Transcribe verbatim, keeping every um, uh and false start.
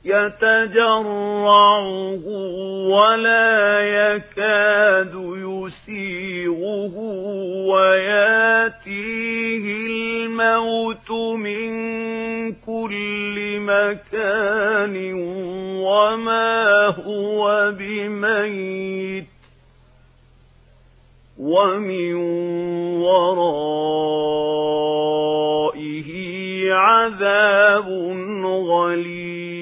يتجرعه ولا يكاد يسيغه وياتيه الموت من كل مكان وما هو بميت ومن ورائه عذاب غليظ